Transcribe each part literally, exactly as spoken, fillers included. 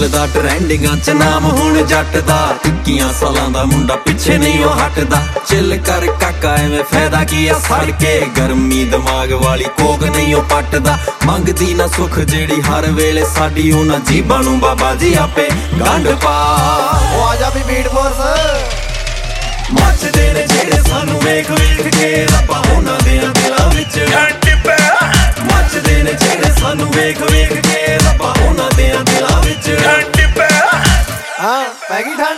ਚੱਲਦਾ ਟਰੈਂਡਿੰਗਾਂ ਚ ਨਾਮ ਹੁਣ ਜੱਟ ਦਾ। ਇੱਕੀਆਂ ਸਾਲਾਂ ਦਾ ਮੁੰਡਾ ਪਿੱਛੇ ਨਹੀਂ ਉਹ ਹਟਦਾ। ਚਿੱਲ ਕਰ ਕਾਕਾ ਐਵੇਂ ਫਾਇਦਾ ਕੀ ਆ ਸੜ ਕੇ, ਗਰਮੀ ਦਿਮਾਗ ਵਾਲੀ ਕੋਕ ਨਹੀਂ ਉਹ ਪੱਟਦਾ। ਮੰਗਦੀ ਨਾ ਸੁੱਖ ਜਿਹੜੀ ਹਰ ਵੇਲੇ ਸਾਡੀ, ਉਹਨਾਂ ਜੀਬਾਂ ਨੂੰ ਬਾਬਾ ਜੀ ਆਪੇ ਗੰਢ ਪਾ। ਉਹ ਆ ਜਾ ਵੀ ਬੀਟ ਫੋਰਸ। ਮੱਚਦੇ ਨੇ ਜਿਹੜੇ ਸਾਨੂੰ ਵੇਖ ਵੇਖ ਕੇ, ਰੱਬਾ ਉਹਨਾਂ ਦੇ ਦਿਲਾਂ ਵਿੱਚ ਠੰਡ ਪੈ। ਮੱਚਦੇ ਨੇ ਜਿਹੜੇ ਸਾਨੂੰ ਵੇਖ ਵੇਖ ਕੇ, ਰੱਬਾ ਉਹਨਾਂ ਦੇ ਦਿਲਾਂ ਵਿੱਚ ਠੰਡ ਪੈ। ਹਾਂ ਪੈ ਗਈ ਠੰਡ।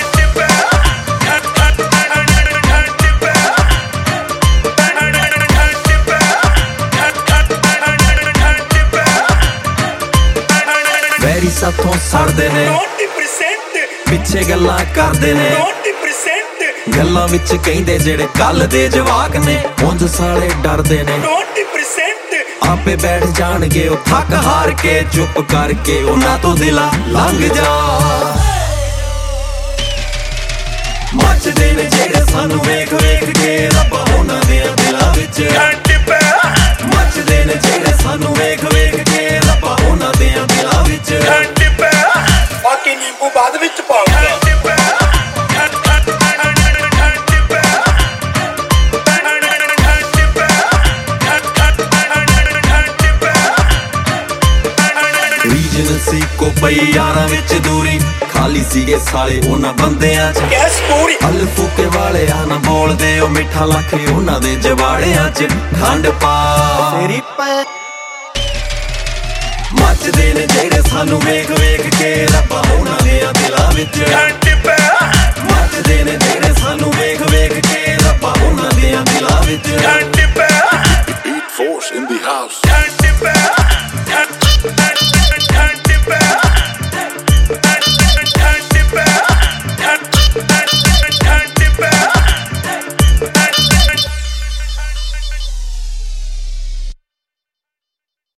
ਵੈਰੀ ਸਾਥੋਂ ਸੜਦੇ ਨੇ, ਪਿੱਛੇ ਗੱਲਾਂ ਕਰਦੇ ਨੇ, ਗੱਲਾਂ ਵਿੱਚ ਕਹਿੰਦੇ ਜਿਹੜੇ ਕੱਲ ਦੇ ਜਵਾਕ ਨੇ। ਉਂਝ ਸਾਲੇ ਡਰਦੇ ਨੇ, ਆਪੇ ਬੈਠ ਜਾਣਗੇ ਉਹ ਥੱਕ ਹਾਰ ਕੇ। ਚੁੱਪ ਕਰਕੇ ਉਹਨਾਂ ਤੋਂ ਦਿਲਾਂ ਲੰਘ ਜਾ। ਮੱਚਦੇ ਨੇ ਜਿਹੜੇ ਸਾਨੂੰ ਵੇਖ ਵੇਖ ਕੇ, ਰੱਬਾ ਉਹਨਾਂ ਦੇ ਦਿਲਾਂ ਵਿੱਚ ਠੰਡ ਪੈ। ਮੱਚਦੇ ਨੇ ਜਿਹੜੇ ਸਾਨੂੰ ਵੇਖ ਵੇਖ ਕੇ, ਰੱਬਾ ਉਹਨਾਂ ਦੇ ਦਿਲਾਂ ਵਿੱਚ ਠੰਡ ਪੈ। ਬਾਕੀ ਨਿੰਬੂ ਬਾਅਦ ਵਿੱਚ ਪਾਉਂਗਾ। ਰੀਜਨ ਸੀ ਕੋ ਪਈ ਯਾਰਾਂ ਵਿੱਚ ਦੂਰੀ, ਖਾਲੀ ਸੀਗੇ ਸਾਲੇ ਉਹਨਾਂ ਬੰਦਿਆਂ ਚ। ਹਲ ਫੂਕੇ ਵਾਲੇ ਆ ਨਾ ਬੋਲਦੇ ਉਹ ਮਿੱਠਾ ਲੱਖ ਉਹਨਾਂ ਦੇ ਜਵਾੜਿਆਂ ਚ ਖੰਡ ਪਾ। ਤੇਰੀ ਪੈ ਮੱਚਦੇ ਨੇ ਜਿਹੜੇ ਸਾਨੂੰ ਵੇਖ ਵੇਖ ਕੇ, ਰੱਬਾ ਉਹਨਾਂ ਦੇ ਦਿਲਾਂ ਵਿੱਚ ਠੰਡ ਪੈ। ਮੱਚਦੇ ਨੇ ਜਿਹੜੇ ਸਾਨੂੰ ਵੇਖ ਵੇਖ ਕੇ, ਰੱਬਾ ਉਹਨਾਂ ਦੇ ਦਿਲਾਂ ਵਿੱਚ ਠੰਡ ਪੈ। Beat Force in the house.